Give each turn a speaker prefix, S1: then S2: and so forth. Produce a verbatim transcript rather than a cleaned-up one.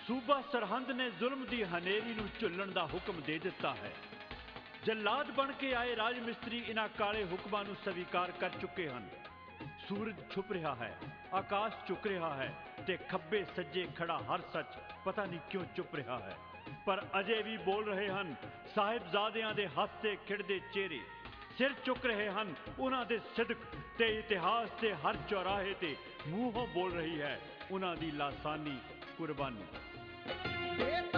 S1: सूबा सरहंद ने जुल्म की हनेरी नूं झुल्लण का हुक्म दे दिता है। जल्लाद बन के आए राज मिस्त्री इन्हां काले हुक्मां नूं स्वीकार कर चुके हैं। सूरज छुप रहा है, आकाश झुक रहा है ते खब्बे सज्जे खड़ा हर सच पता नहीं क्यों चुप रहा है। पर अजे भी बोल रहे हैं साहिबजादियां दे हसते खिड़दे चेहरे, सिर चुक रहे हैं उन्हां दे सिदक ते इतिहास के हर चौराहे ते मूहों बोल रही है उन्हां दी लासानी कुर्बानी।